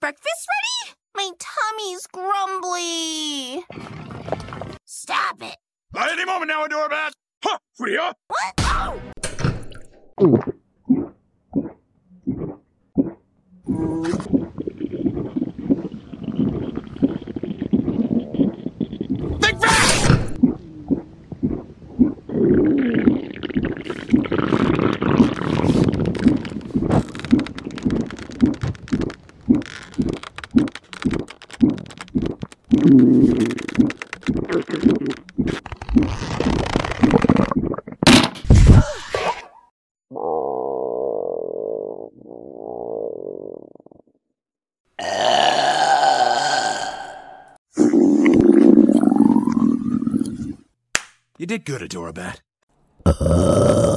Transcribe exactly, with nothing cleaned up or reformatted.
breakfast ready? My tummy's grumbly. Stop it. Any moment now, Adorabat. Huh, Freya. What? Oh! Think fast! You did good, Adorabat.